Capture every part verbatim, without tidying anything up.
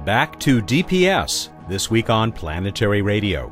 back to D P S, this week on Planetary Radio.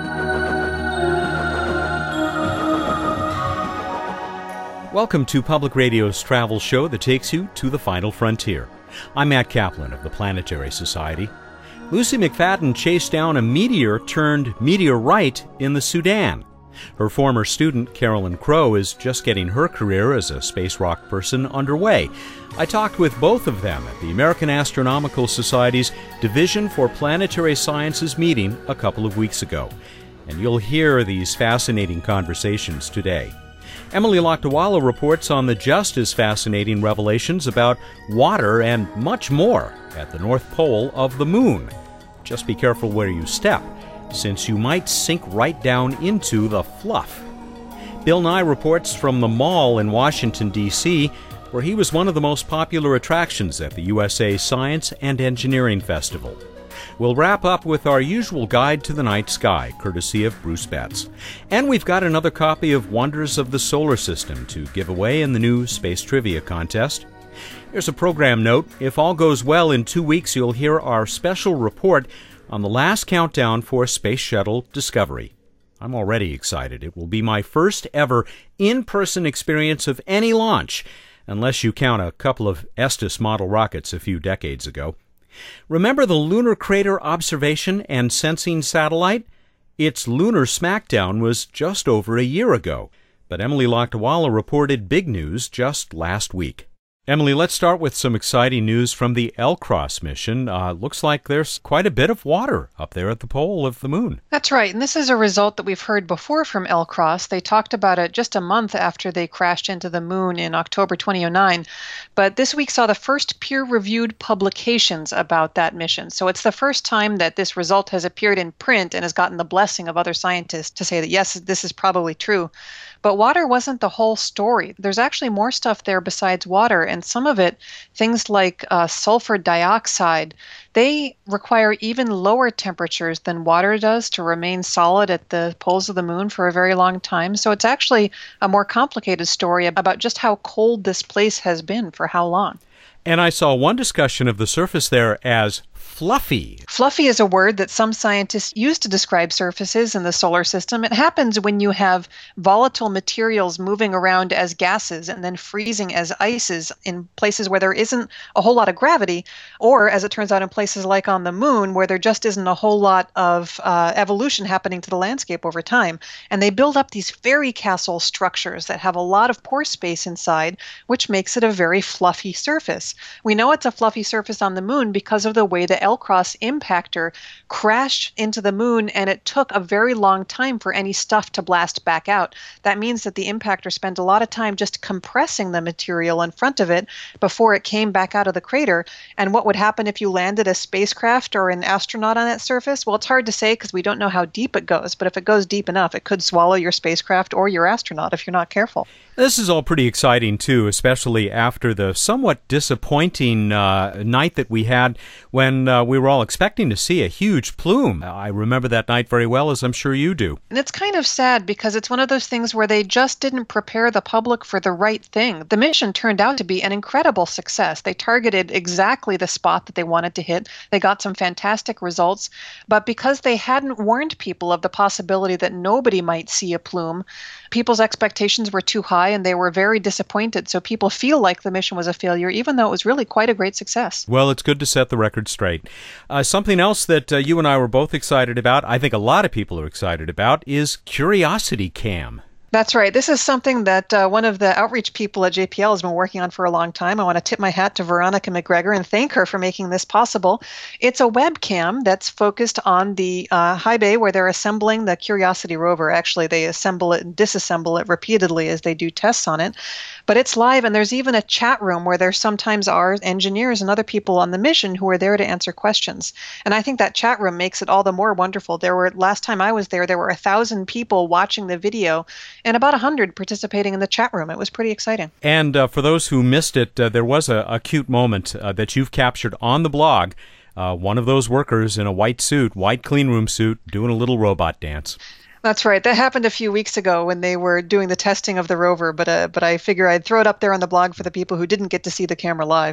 Welcome to Public Radio's travel show that takes you to the final frontier. I'm Matt Kaplan of the Planetary Society. Lucy McFadden chased down a meteor turned meteorite in the Sudan. Her former student, Carolyn Crow, is just getting her career as a space rock person underway. I talked with both of them at the American Astronomical Society's Division for Planetary Sciences meeting a couple of weeks ago. And you'll hear these fascinating conversations today. Emily Lakdawalla reports on the just as fascinating revelations about water and much more at the North Pole of the Moon. Just be careful where you step, since you might sink right down into the fluff. Bill Nye reports from the Mall in Washington, D C, where he was one of the most popular attractions at the U S A Science and Engineering Festival. We'll wrap up with our usual guide to the night sky, courtesy of Bruce Betts. And we've got another copy of Wonders of the Solar System to give away in the new Space Trivia Contest. Here's a program note. If all goes well, in two weeks you'll hear our special report on the last countdown for Space Shuttle Discovery. I'm already excited. It will be my first ever in-person experience of any launch, unless you count a couple of Estes model rockets a few decades ago. Remember the Lunar Crater Observation and Sensing Satellite? Its lunar smackdown was just over a year ago, but Emily Lakdawalla reported big news just last week. Emily, let's start with some exciting news from the L-CROSS mission. Uh, looks like there's quite a bit of water up there at the pole of the moon. That's right, and this is a result that we've heard before from L-CROSS. They talked about it just a month after they crashed into the moon in October twenty oh nine, but this week saw the first peer-reviewed publications about that mission. So it's the first time that this result has appeared in print and has gotten the blessing of other scientists to say that, yes, this is probably true. But water wasn't the whole story. There's actually more stuff there besides water, and some of it, things like uh, sulfur dioxide, they require even lower temperatures than water does to remain solid at the poles of the moon for a very long time. So it's actually a more complicated story about just how cold this place has been for how long. And I saw one discussion of the surface there as fluffy. Fluffy is a word that some scientists use to describe surfaces in the solar system. It happens when you have volatile materials moving around as gases and then freezing as ices in places where there isn't a whole lot of gravity, or as it turns out in places like on the moon where there just isn't a whole lot of uh, evolution happening to the landscape over time. And they build up these fairy castle structures that have a lot of pore space inside, which makes it a very fluffy surface. We know it's a fluffy surface on the moon because of the way the L-CROSS impactor crashed into the moon, and it took a very long time for any stuff to blast back out. That means that the impactor spent a lot of time just compressing the material in front of it before it came back out of the crater. And what would happen if you landed a spacecraft or an astronaut on that surface? Well, it's hard to say because we don't know how deep it goes, but if it goes deep enough, it could swallow your spacecraft or your astronaut if you're not careful. This is all pretty exciting, too, especially after the somewhat disappointing uh, night that we had when uh, we were all expecting to see a huge plume. I remember that night very well, as I'm sure you do. And it's kind of sad because it's one of those things where they just didn't prepare the public for the right thing. The mission turned out to be an incredible success. They targeted exactly the spot that they wanted to hit. They got some fantastic results. But because they hadn't warned people of the possibility that nobody might see a plume, people's expectations were too high and they were very disappointed. So people feel like the mission was a failure, even though it was really quite a great success. Well, it's good to set the record straight. Uh, something else that uh, you and I were both excited about, I think a lot of people are excited about, is Curiosity Cam. That's right. This is something that uh, one of the outreach people at J P L has been working on for a long time. I want to tip my hat to Veronica McGregor and thank her for making this possible. It's a webcam that's focused on the uh, high bay where they're assembling the Curiosity rover. Actually, they assemble it and disassemble it repeatedly as they do tests on it. But it's live, and there's even a chat room where there sometimes are engineers and other people on the mission who are there to answer questions. And I think that chat room makes it all the more wonderful. There were, last time I was there, there were a thousand people watching the video and about a hundred participating in the chat room. It was pretty exciting. And uh, for those who missed it, uh, there was a, a cute moment uh, that you've captured on the blog. Uh, one of those workers in a white suit, white clean room suit, doing a little robot dance. That's right. That happened a few weeks ago when they were doing the testing of the rover, but uh, but I figure I'd throw it up there on the blog for the people who didn't get to see the camera live.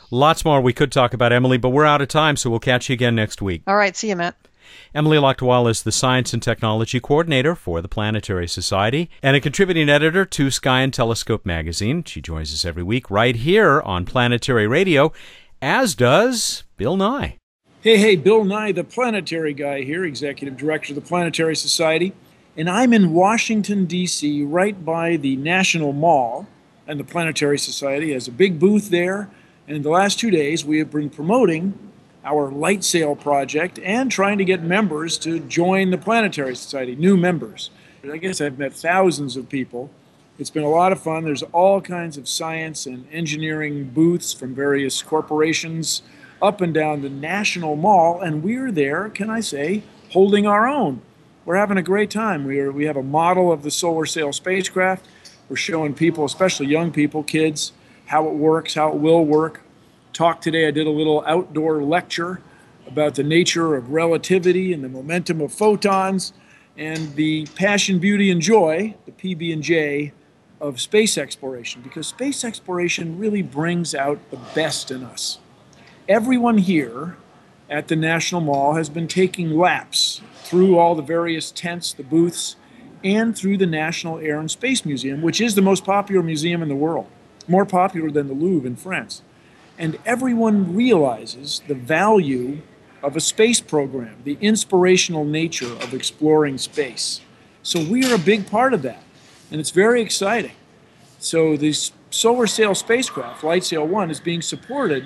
Lots more we could talk about, Emily, but we're out of time, so we'll catch you again next week. All right. See you, Matt. Emily Lakdawalla is the Science and Technology Coordinator for the Planetary Society and a contributing editor to Sky and Telescope magazine. She joins us every week right here on Planetary Radio, as does Bill Nye. Hey, hey, Bill Nye, the planetary guy here, Executive Director of the Planetary Society. And I'm in Washington, D C, right by the National Mall. And the Planetary Society has a big booth there. And in the last two days, we have been promoting our light sail project and trying to get members to join the Planetary Society, new members. I guess I've met thousands of people. It's been a lot of fun. There's all kinds of science and engineering booths from various corporations up and down the National Mall, and we're there, can I say, holding our own. We're having a great time. We are, we have a model of the solar sail spacecraft. We're showing people, especially young people, kids, how it works, how it will work. Talk today, I did a little outdoor lecture about the nature of relativity and the momentum of photons and the passion, beauty, and joy, the P B and J, of space exploration, because space exploration really brings out the best in us. Everyone here at the National Mall has been taking laps through all the various tents, the booths, and through the National Air and Space Museum, which is the most popular museum in the world, more popular than the Louvre in France. And everyone realizes the value of a space program, the inspirational nature of exploring space. So we are a big part of that, and it's very exciting. So this solar sail spacecraft, LightSail one, is being supported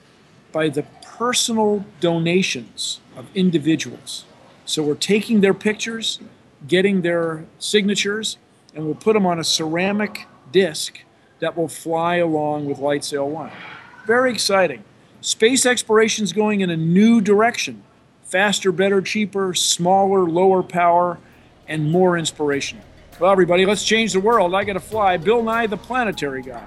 by the personal donations of individuals. So we're taking their pictures, getting their signatures, and we'll put them on a ceramic disc that will fly along with LightSail one. Very exciting. Space exploration is going in a new direction. Faster, better, cheaper, smaller, lower power, and more inspirational. Well, everybody, let's change the world. I got to fly. Bill Nye, the planetary guy.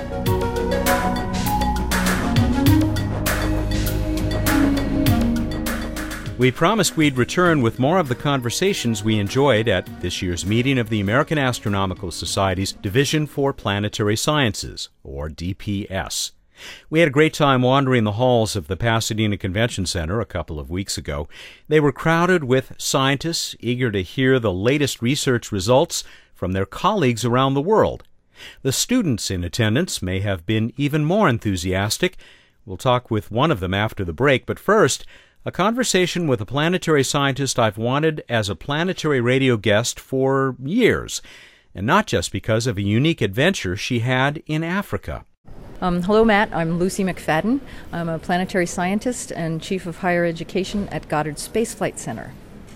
We promised we'd return with more of the conversations we enjoyed at this year's meeting of the American Astronomical Society's Division for Planetary Sciences, or D P S. We had a great time wandering the halls of the Pasadena Convention Center a couple of weeks ago. They were crowded with scientists eager to hear the latest research results from their colleagues around the world. The students in attendance may have been even more enthusiastic. We'll talk with one of them after the break, but first, a conversation with a planetary scientist I've wanted as a planetary radio guest for years, and not just because of a unique adventure she had in Africa. Um, hello, Matt. I'm Lucy McFadden. I'm a planetary scientist and Chief of Higher Education at Goddard Space Flight Center.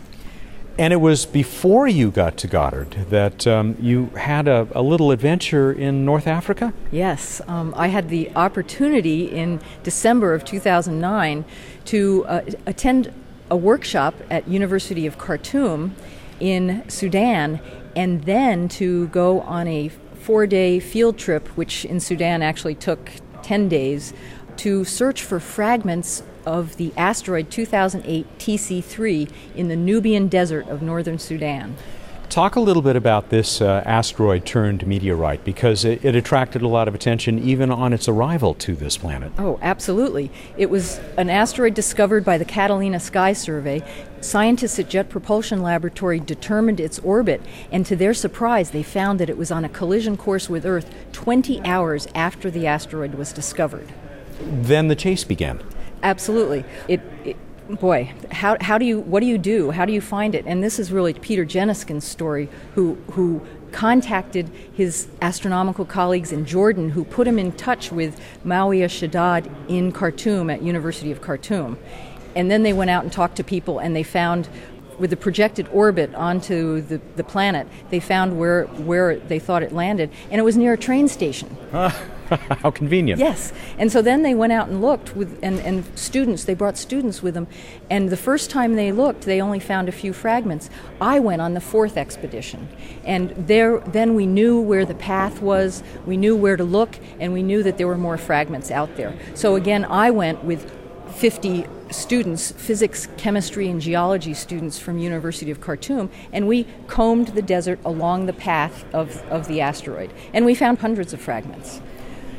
And it was before you got to Goddard that um, you had a, a little adventure in North Africa? Yes. Um, I had the opportunity in December of two thousand nine to uh, attend a workshop at University of Khartoum in Sudan, and then to go on a four-day field trip, which in Sudan actually took ten days, to search for fragments of the asteroid two thousand eight T C three in the Nubian Desert of northern Sudan. Talk a little bit about this uh, asteroid-turned-meteorite, because it, it attracted a lot of attention even on its arrival to this planet. Oh, absolutely. It was an asteroid discovered by the Catalina Sky Survey. Scientists at Jet Propulsion Laboratory determined its orbit, and to their surprise, they found that it was on a collision course with Earth twenty hours after the asteroid was discovered. Then the chase began. Absolutely. It, it boy, how how do you what do you do? How do you find it? And this is really Peter Jeniskin's story, who who contacted his astronomical colleagues in Jordan, who put him in touch with Mawia Shaddad in Khartoum at University of Khartoum. And then they went out and talked to people, and they found, with the projected orbit onto the, the planet, they found where where they thought it landed, and it was near a train station. How convenient. Yes. And so then they went out and looked, with and, and students, they brought students with them, and the first time they looked, they only found a few fragments. I went on the fourth expedition, and there then we knew where the path was, we knew where to look, and we knew that there were more fragments out there. So again, I went with fifty students, physics, chemistry, and geology students from University of Khartoum, and we combed the desert along the path of, of the asteroid, and we found hundreds of fragments.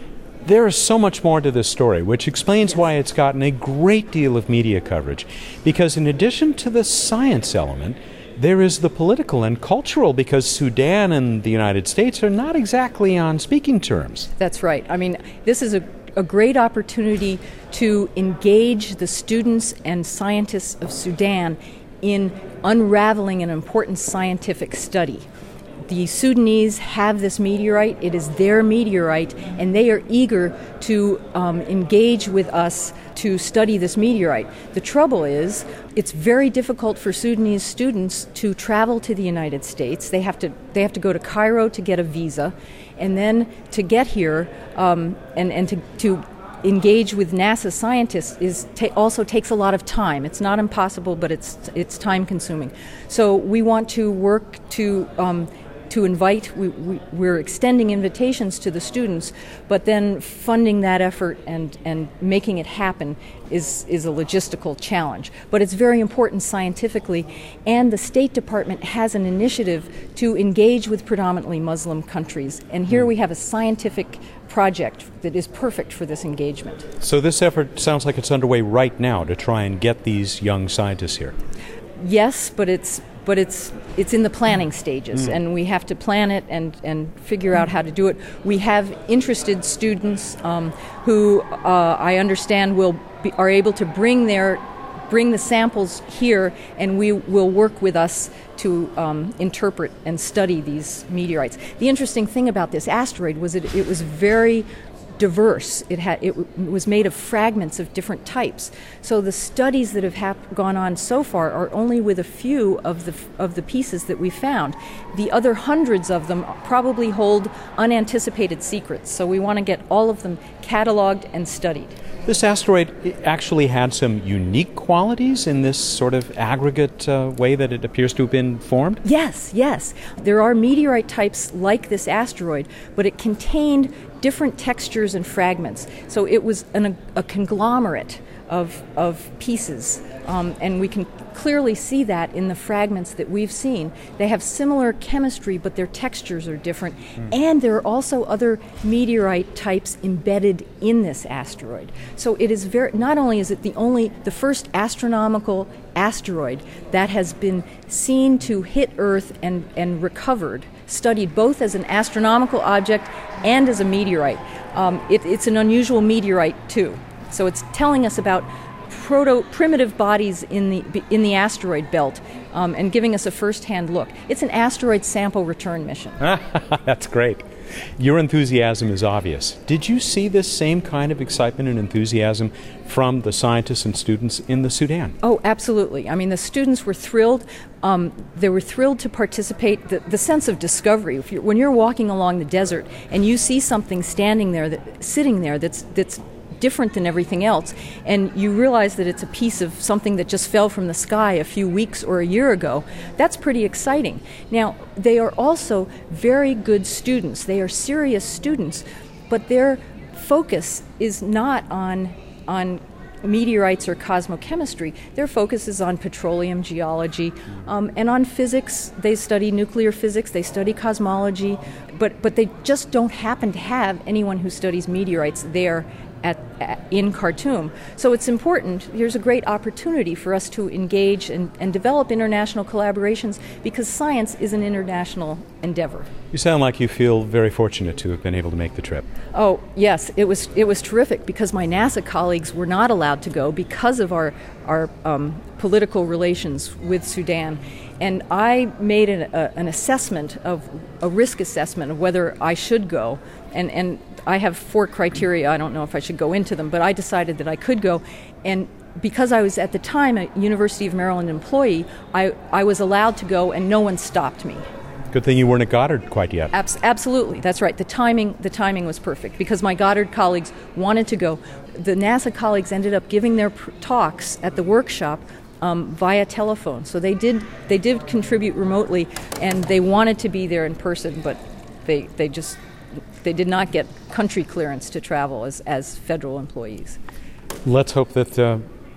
There is so much more to this story, which explains yes. why it's gotten a great deal of media coverage. Because in addition to the science element, there is the political and cultural, because Sudan and the United States are not exactly on speaking terms. That's right. I mean, this is a, a great opportunity to engage the students and scientists of Sudan in unraveling an important scientific study. The Sudanese have this meteorite. It is their meteorite, and they are eager to um, engage with us to study this meteorite. The trouble is, it's very difficult for Sudanese students to travel to the United States. They have to they have to go to Cairo to get a visa, and then to get here um, and and to to engage with NASA scientists is ta- also takes a lot of time. It's not impossible, but it's it's time consuming. So we want to work to um, to invite, we, we, we're extending invitations to the students, but then funding that effort and, and making it happen is, is a logistical challenge. But it's very important scientifically, and the State Department has an initiative to engage with predominantly Muslim countries. And here we have a scientific project that is perfect for this engagement. So this effort sounds like it's underway right now to try and get these young scientists here. Yes, but it's but it's it's in the planning stages, mm. and we have to plan it and, and figure out how to do it. We have interested students um, who uh, I understand will be, are able to bring their bring the samples here, and we will work with us to um, interpret and study these meteorites. The interesting thing about this asteroid was it, it was very diverse. It had it, w- it was made of fragments of different types. So the studies that have hap- gone on so far are only with a few of the f- of the pieces that we found. The other hundreds of them probably hold unanticipated secrets. So we want to get all of them cataloged and studied. This asteroid actually had some unique qualities in this sort of aggregate uh, way that it appears to have been formed? Yes, yes. There are meteorite types like this asteroid, but it contained different textures and fragments. So it was an, a conglomerate of, of pieces, um, and we can clearly see that in the fragments that we've seen. They have similar chemistry, but their textures are different, mm. and there are also other meteorite types embedded in this asteroid. So it is very, not only is it the only, the first astronomical asteroid that has been seen to hit Earth and, and recovered, studied both as an astronomical object and as a meteorite. Um, it, it's an unusual meteorite too. So it's telling us about proto primitive bodies in the in the asteroid belt, um, and giving us a first-hand look. It's an asteroid sample return mission. That's great. Your enthusiasm is obvious. Did you see this same kind of excitement and enthusiasm from the scientists and students in the Sudan? Oh, absolutely. I mean, the students were thrilled. Um, they were thrilled to participate. The, the sense of discovery. If you're, when you're walking along the desert and you see something standing there, that, sitting there, that's that's different than everything else, and you realize that it's a piece of something that just fell from the sky a few weeks or a year ago, that's pretty exciting. Now, they are also very good students. They are serious students, but their focus is not on on meteorites or cosmochemistry. Their focus is on petroleum geology um, and on physics. They study nuclear physics, they study cosmology, but, but they just don't happen to have anyone who studies meteorites there At, at, in Khartoum. So it's important. Here's a great opportunity for us to engage and, and develop international collaborations, because science is an international endeavor. You sound like you feel very fortunate to have been able to make the trip. Oh, yes. It was it was terrific, because my NASA colleagues were not allowed to go because of our, our um, political relations with Sudan. And I made an, a, an assessment of, a risk assessment of whether I should go. And, and I have four criteria. I don't know if I should go into them, but I decided that I could go. And because I was at the time a University of Maryland employee, I, I was allowed to go, and no one stopped me. Good thing you weren't at Goddard quite yet. Abs- absolutely, that's right. The timing, the timing was perfect, because my Goddard colleagues wanted to go. The NASA colleagues ended up giving their pr- talks at the workshop Um, via telephone. So they did they did contribute remotely, and they wanted to be there in person, but they they just they did not get country clearance to travel as, as federal employees. Let's hope that uh,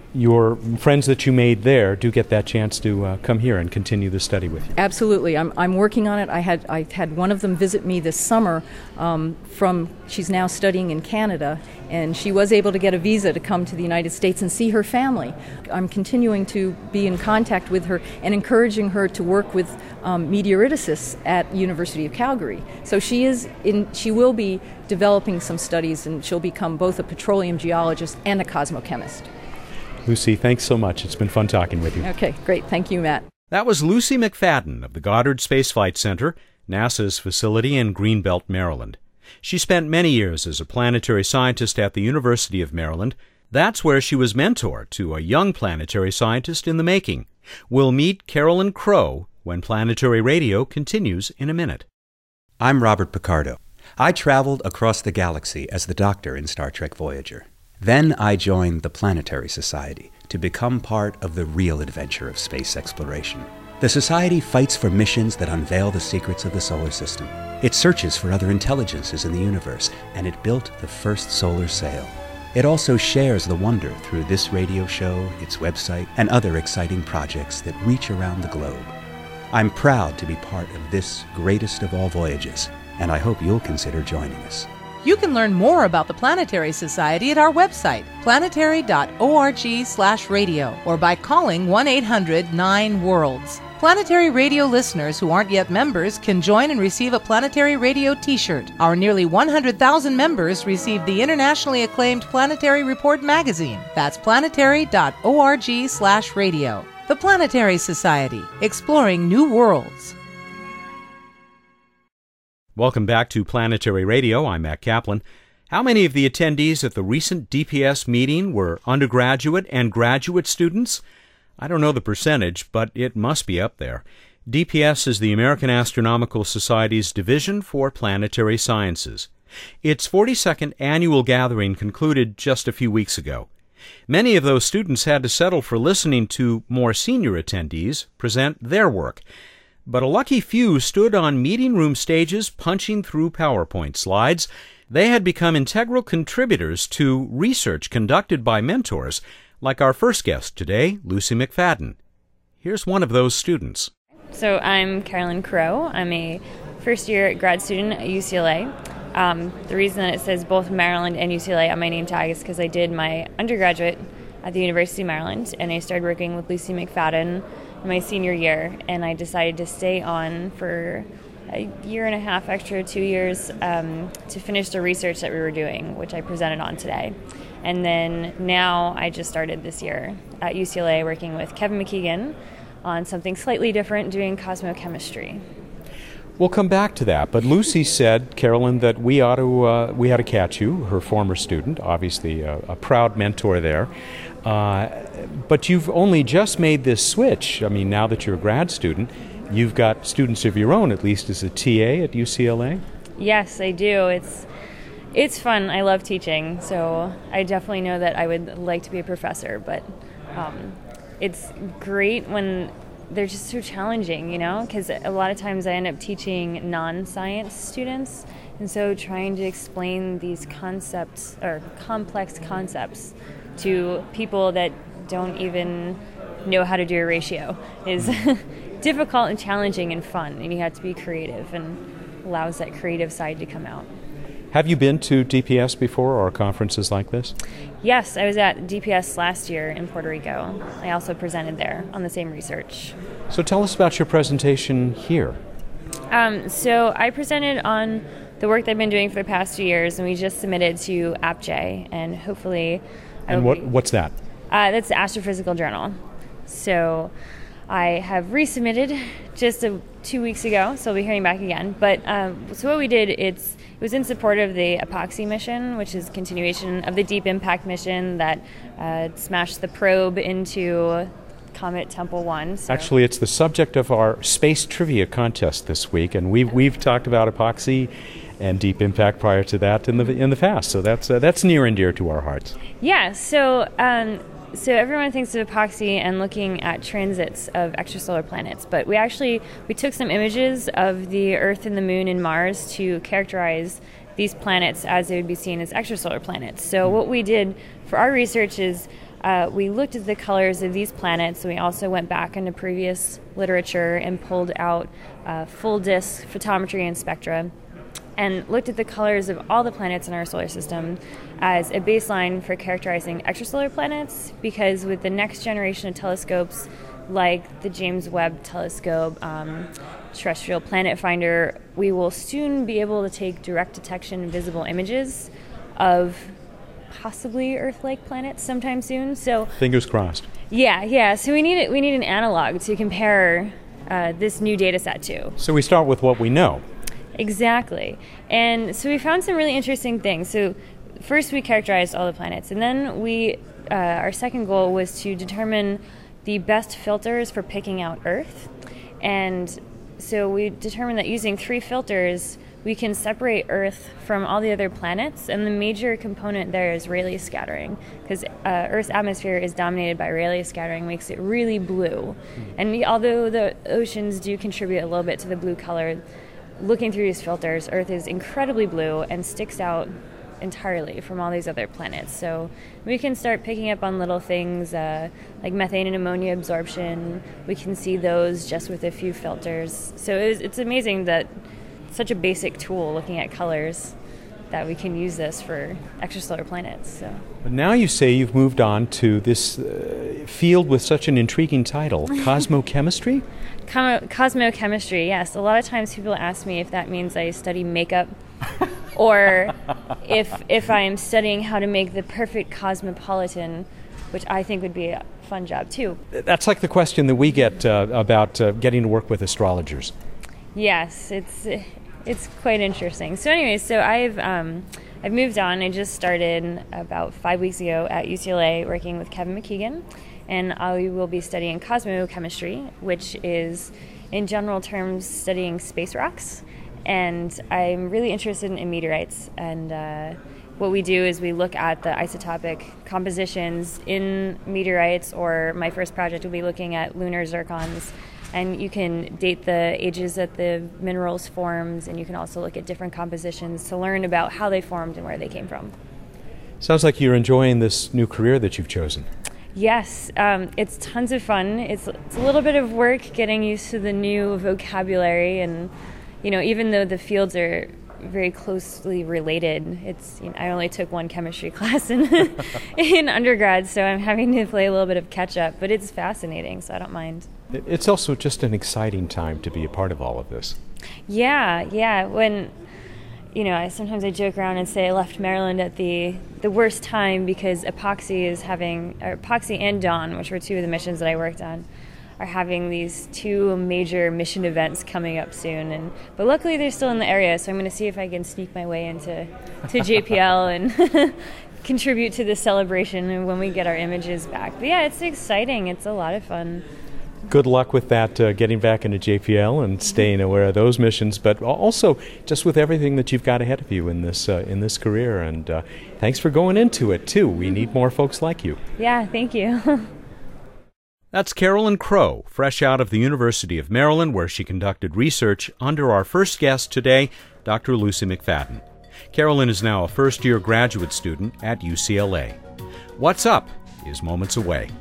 your friends that you made there do get that chance to uh, come here and continue the study with you. Absolutely. I'm I'm working on it. I had I had one of them visit me this summer um, from, she's now studying in Canada, and she was able to get a visa to come to the United States and see her family. I'm continuing to be in contact with her and encouraging her to work with um, meteoriticists at University of Calgary. So she is in, she will be developing some studies, and she'll become both a petroleum geologist and a cosmochemist. Lucy, thanks so much. It's been fun talking with you. Okay, great. Thank you, Matt. That was Lucy McFadden of the Goddard Space Flight Center, NASA's facility in Greenbelt, Maryland. She spent many years as a planetary scientist at the University of Maryland. That's where she was mentor to a young planetary scientist in the making. We'll meet Carolyn Crowe when Planetary Radio continues in a minute. I'm Robert Picardo. I traveled across the galaxy as the Doctor in Star Trek Voyager. Then I joined the Planetary Society to become part of the real adventure of space exploration. The Society fights for missions that unveil the secrets of the solar system. It searches for other intelligences in the universe, and it built the first solar sail. It also shares the wonder through this radio show, its website, and other exciting projects that reach around the globe. I'm proud to be part of this greatest of all voyages, and I hope you'll consider joining us. You can learn more about the Planetary Society at our website, planetary dot org slash radio, or by calling one eight hundred nine worlds. Planetary Radio listeners who aren't yet members can join and receive a Planetary Radio t-shirt. Our nearly one hundred thousand members receive the internationally acclaimed Planetary Report magazine. That's planetary dot org slash radio. The Planetary Society, exploring new worlds. Welcome back to Planetary Radio. I'm Matt Kaplan. How many of the attendees at the recent D P S meeting were undergraduate and graduate students? I don't know the percentage, but it must be up there. D P S is the American Astronomical Society's Division for Planetary Sciences. Its forty-second annual gathering concluded just a few weeks ago. Many of those students had to settle for listening to more senior attendees present their work. But a lucky few stood on meeting room stages punching through PowerPoint slides. They had become integral contributors to research conducted by mentors, like our first guest today, Lucy McFadden. Here's one of those students. So I'm Carolyn Crowe. I'm a first-year grad student at U C L A. Um, the reason that it says both Maryland and U C L A on my name tag is because I did my undergraduate at the University of Maryland, and I started working with Lucy McFadden in my senior year, and I decided to stay on for a year and a half extra, two years, um, to finish the research that we were doing, which I presented on today. And then now I just started this year at U C L A working with Kevin McKeegan on something slightly different, doing cosmochemistry. We'll come back to that, but Lucy said, Carolyn, that we ought to uh, we ought to catch you, her former student, obviously a, a proud mentor there. Uh, but you've only just made this switch. I mean, now that you're a grad student, you've got students of your own, at least as a T A at U C L A? Yes, I do. It's it's fun. I love teaching, so I definitely know that I would like to be a professor, but um, it's great when they're just so challenging, you know, because a lot of times I end up teaching non-science students, and so trying to explain these concepts or complex concepts to people that don't even know how to do a ratio is difficult and challenging and fun, and you have to be creative, and allows that creative side to come out. Have you been to D P S before, or conferences like this? Yes, I was at D P S last year in Puerto Rico. I also presented there on the same research. So tell us about your presentation here. Um, so I presented on the work that I've been doing for the past two years, and we just submitted to A P J, and hopefully... I And what be, what's that? Uh, that's the Astrophysical Journal. So I have resubmitted just a, two weeks ago, so I'll be hearing back again. But um, so what we did, it's it was in support of the EPOXI mission, which is a continuation of the Deep Impact mission that uh, smashed the probe into Comet Tempel one. So. Actually, it's the subject of our space trivia contest this week, and we've we've talked about EPOXI and Deep Impact prior to that in the in the past. So that's uh, that's near and dear to our hearts. Yeah. So. Um, So everyone thinks of EPOXI and looking at transits of extrasolar planets, but we actually we took some images of the Earth and the Moon and Mars to characterize these planets as they would be seen as extrasolar planets. So what we did for our research is uh, we looked at the colors of these planets. We also went back into previous literature and pulled out uh, full disk photometry and spectra, and looked at the colors of all the planets in our solar system as a baseline for characterizing extrasolar planets, because with the next generation of telescopes, like the James Webb Telescope, um, Terrestrial Planet Finder, we will soon be able to take direct detection visible images of possibly Earth-like planets sometime soon. So fingers crossed. Yeah, yeah. So we need it. We need an analog to compare uh, this new data set to. So we start with what we know. Exactly. And so we found some really interesting things. So first we characterized all the planets, and then we uh, our second goal was to determine the best filters for picking out Earth. And so we determined that using three filters, we can separate Earth from all the other planets, and the major component there is Rayleigh scattering, because uh, Earth's atmosphere is dominated by Rayleigh scattering, makes it really blue. And we, although the oceans do contribute a little bit to the blue color, looking through these filters, Earth is incredibly blue and sticks out entirely from all these other planets. So we can start picking up on little things uh, like methane and ammonia absorption. We can see those just with a few filters. So it was, it's amazing that such a basic tool, looking at colors, that we can use this for extrasolar planets. So. But now you say you've moved on to this uh, field with such an intriguing title, cosmochemistry? Com- cosmochemistry, yes. A lot of times people ask me if that means I study makeup or if if I'm studying how to make the perfect cosmopolitan, which I think would be a fun job too. That's like the question that we get uh, about uh, getting to work with astrologers. Yes, it's it's quite interesting. So anyways, so I've um, I've moved on. I just started about five weeks ago at U C L A working with Kevin McKeegan, and I will be studying cosmochemistry, which is, in general terms, studying space rocks. And I'm really interested in meteorites, and uh, what we do is we look at the isotopic compositions in meteorites, or my first project will be looking at lunar zircons. And you can date the ages that the minerals formed, and you can also look at different compositions to learn about how they formed and where they came from. Sounds like you're enjoying this new career that you've chosen. Yes, um, it's tons of fun. It's, it's a little bit of work getting used to the new vocabulary, and you know, even though the fields are very closely related, it's you know, I only took one chemistry class in in undergrad, so I'm having to play a little bit of catch up. But it's fascinating, so I don't mind. It's also just an exciting time to be a part of all of this. Yeah, yeah. When, you know, I sometimes I joke around and say I left Maryland at the the worst time because Epoxy is having, or Epoxy and Dawn, which were two of the missions that I worked on, are having these two major mission events coming up soon. And but luckily they're still in the area, so I'm going to see if I can sneak my way into to J P L and contribute to the celebration when we get our images back. But yeah, it's exciting. It's a lot of fun. Good luck with that, uh, getting back into J P L and staying aware of those missions, but also just with everything that you've got ahead of you in this uh, in this career. And uh, thanks for going into it, too. We need more folks like you. Yeah, thank you. That's Carolyn Crow, fresh out of the University of Maryland, where she conducted research under our first guest today, Doctor Lucy McFadden. Carolyn is now a first-year graduate student at U C L A. What's Up is moments away.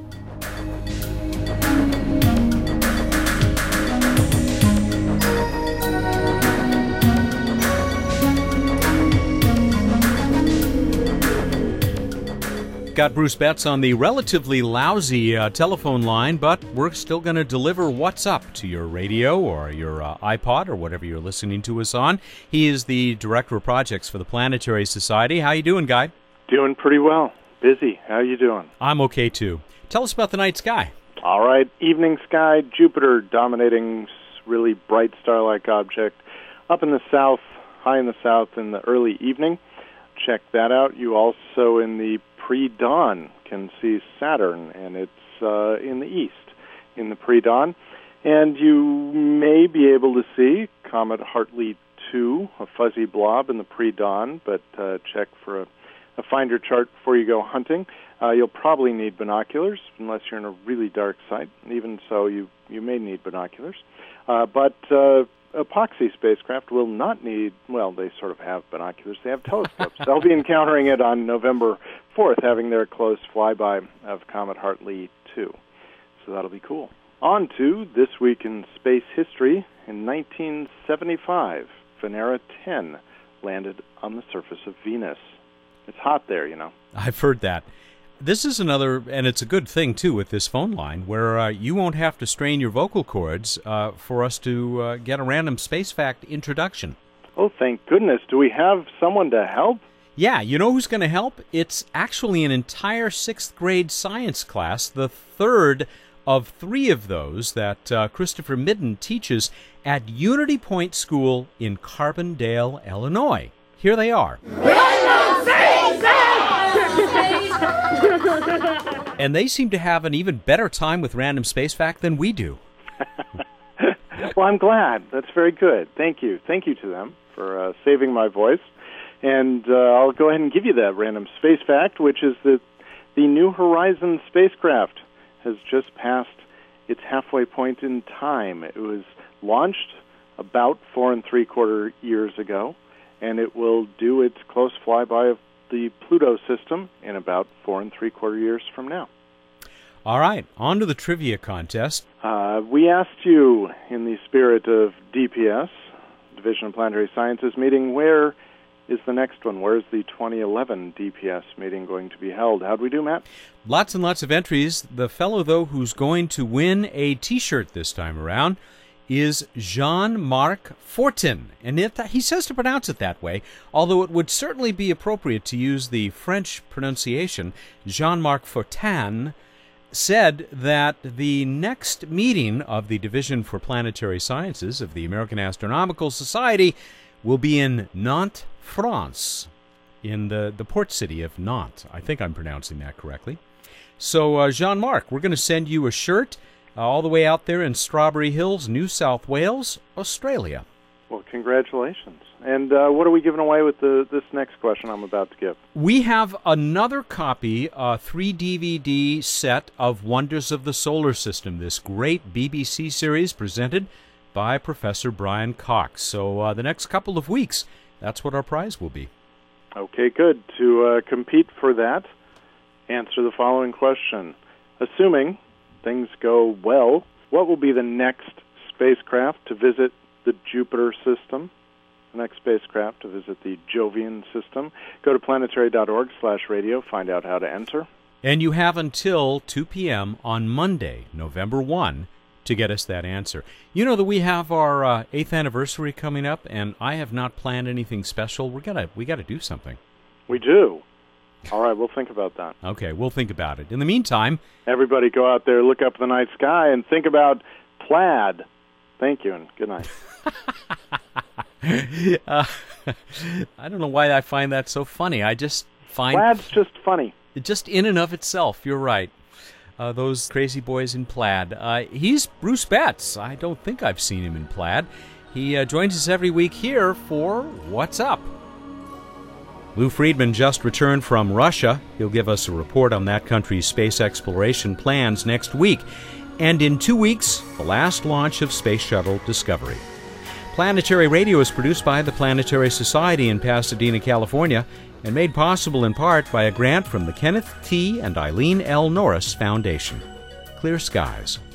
Got Bruce Betts on the relatively lousy uh, telephone line, but we're still going to deliver What's Up to your radio or your uh, iPod or whatever you're listening to us on. He is the Director of Projects for the Planetary Society. How you doing, Guy? Doing pretty well. Busy. How you doing? I'm okay, too. Tell us about the night sky. All right. Evening sky, Jupiter dominating, really bright star-like object. Up in the south, high in the south in the early evening. Check that out. You also, in the pre-dawn, can see Saturn, and it's uh, in the east in the pre-dawn. And you may be able to see Comet Hartley two, a fuzzy blob in the pre-dawn, but uh, check for a, a finder chart before you go hunting. Uh, you'll probably need binoculars, unless you're in a really dark site. Even so, you, you may need binoculars. Uh, but uh, epoxy spacecraft will not need, well, they sort of have binoculars. They have telescopes. They'll be encountering it on November fourth, having their close flyby of Comet Hartley two. So that'll be cool. On to This Week in Space History. In nineteen seventy-five, Venera ten landed on the surface of Venus. It's hot there, you know. I've heard that. This is another, and it's a good thing, too, with this phone line, where uh, you won't have to strain your vocal cords uh, for us to uh, get a random space fact introduction. Oh, thank goodness. Do we have someone to help? Yeah, you know who's going to help? It's actually an entire sixth grade science class, the third of three of those that uh, Christopher Midden teaches at Unity Point School in Carbondale, Illinois. Here they are. And they seem to have an even better time with Random Space Fact than we do. Well, I'm glad. That's very good. Thank you. Thank you to them for uh, saving my voice. And uh, I'll go ahead and give you that Random Space Fact, which is that the New Horizons spacecraft has just passed its halfway point in time. It was launched about four and three quarter years ago, and it will do its close flyby of the Pluto system in about four and three quarter years from now. All right, on to the trivia contest. Uh, we asked you, in the spirit of D P S, Division of Planetary Sciences meeting, where is the next one? Where is the twenty eleven D P S meeting going to be held? How'd we do, Matt? Lots and lots of entries. The fellow, though, who's going to win a T-shirt this time around is Jean-Marc Fortin. And it, he says to pronounce it that way, although it would certainly be appropriate to use the French pronunciation. Jean-Marc Fortin said that the next meeting of the Division for Planetary Sciences of the American Astronomical Society will be in Nantes, France, in the, the port city of Nantes. I think I'm pronouncing that correctly. So, uh, Jean-Marc, we're going to send you a shirt uh, all the way out there in Strawberry Hills, New South Wales, Australia. Well, congratulations. And uh, what are we giving away with the, this next question I'm about to give? We have another copy, a three D V D set of Wonders of the Solar System, this great B B C series presented by Professor Brian Cox. So uh, the next couple of weeks, that's what our prize will be. Okay, good. To uh, compete for that, answer the following question. Assuming things go well, what will be the next spacecraft to visit the Jupiter system? The next spacecraft to visit the Jovian system? Go to planetary.org slash radio, find out how to enter. And you have until two p.m. on Monday, November first, to get us that answer. You know that we have our uh, eighth anniversary coming up, and I have not planned anything special. We're gonna, we got to do something. We do. All right, we'll think about that. Okay, we'll think about it. In the meantime, everybody go out there, look up the night sky, and think about plaid. Thank you, and good night. uh, I don't know why I find that so funny. I just find... Plaid's just funny. Just in and of itself, you're right. Uh, those crazy boys in plaid. Uh, he's Bruce Betts. I don't think I've seen him in plaid. He uh, joins us every week here for What's Up? Lou Friedman just returned from Russia. He'll give us a report on that country's space exploration plans next week. And in two weeks, the last launch of Space Shuttle Discovery. Planetary Radio is produced by the Planetary Society in Pasadena, California, and made possible in part by a grant from the Kenneth T. and Eileen L. Norris Foundation. Clear skies.